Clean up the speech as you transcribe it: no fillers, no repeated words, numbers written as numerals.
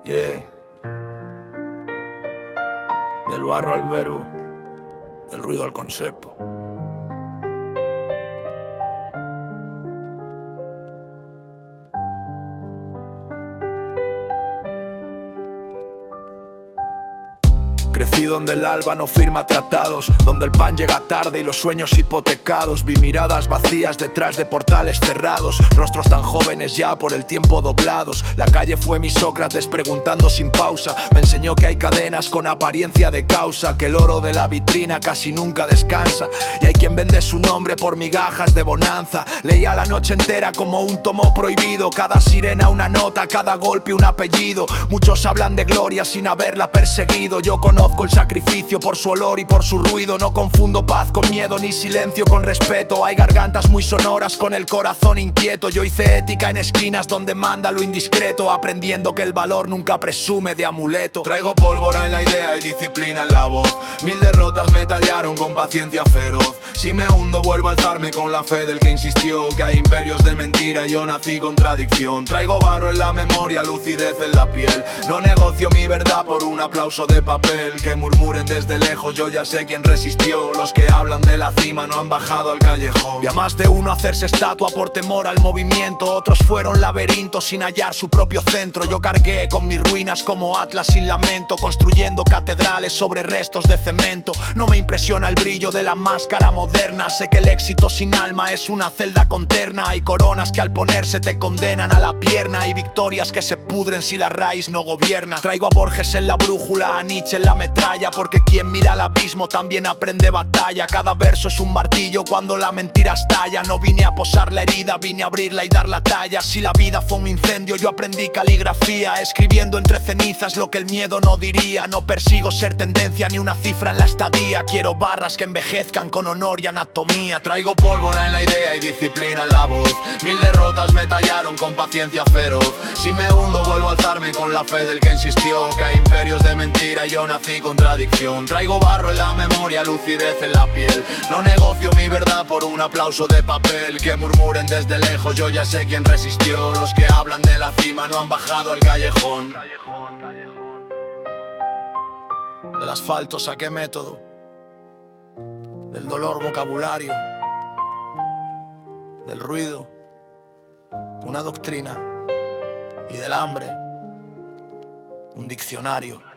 Yeah. Del barro al verbo, del ruido al concepto. Crecí donde el alba no firma tratados, donde el pan llega tarde y los sueños hipotecados. Vi miradas vacías detrás de portales cerrados, rostros tan jóvenes ya por el tiempo doblados. La calle fue mi Sócrates preguntando sin pausa. Me enseñó que hay cadenas con apariencia de causa, que el oro de la vitrina casi nunca descansa, y hay quien vende su nombre por migajas de bonanza. Leía la noche entera como un tomo prohibido, cada sirena una nota, cada golpe un apellido. Muchos hablan de gloria sin haberla perseguido. Yo conozco el sacrificio por su olor y por su ruido. No confundo paz con miedo ni silencio con respeto. Hay gargantas muy sonoras con el corazón inquieto. Yo hice ética en esquinas donde manda lo indiscreto, aprendiendo que el valor nunca presume de amuleto. Traigo pólvora en la idea y disciplina en la voz. 1000 derrotas me tallaron con paciencia feroz. Si me hundo vuelvo a alzarme con la fe del que insistió que hay imperios de mentira y yo nací contradicción. Traigo barro en la memoria, lucidez en la piel. No negocio mi verdad por un aplauso de papel. Que murmuren desde lejos, yo ya sé quién resistió. Los que hablan de la cima no han bajado al callejón. Y a más de uno hacerse estatua por temor al movimiento. Otros fueron laberintos sin hallar su propio centro. Yo cargué con mis ruinas como Atlas sin lamento, construyendo catedrales sobre restos de cemento. No me impresiona el brillo de la máscara moderna. Sé que el éxito sin alma es una celda con terna. Hay coronas que al ponerse te condenan a la pierna, y victorias que se pudren si la raíz no gobierna. Traigo a Borges en la brújula, a Nietzsche en la metralla, porque quien mira al abismo también aprende batalla. Cada verso es un martillo cuando la mentira estalla. No vine a posar la herida, vine a abrirla y dar la talla. Si la vida fue un incendio, yo aprendí caligrafía, escribiendo entre cenizas lo que el miedo no diría. No persigo ser tendencia ni una cifra en la estadía. Quiero barras que envejezcan con honor y anatomía. Traigo pólvora en la idea y disciplina en la voz. 1000 derrotas me tallaron con paciencia feroz. Si me hundo vuelvo a alzarme con la fe del que insistió que hay imperios de mentira y yo nací contradicción. Traigo barro en la memoria, lucidez en la piel. No negocio mi verdad por un aplauso de papel. Que murmuren desde lejos, yo ya sé quién resistió. Los que hablan de la cima no han bajado al callejón. Del asfalto saqué método, del dolor vocabulario, del ruido una doctrina, y del hambre un diccionario.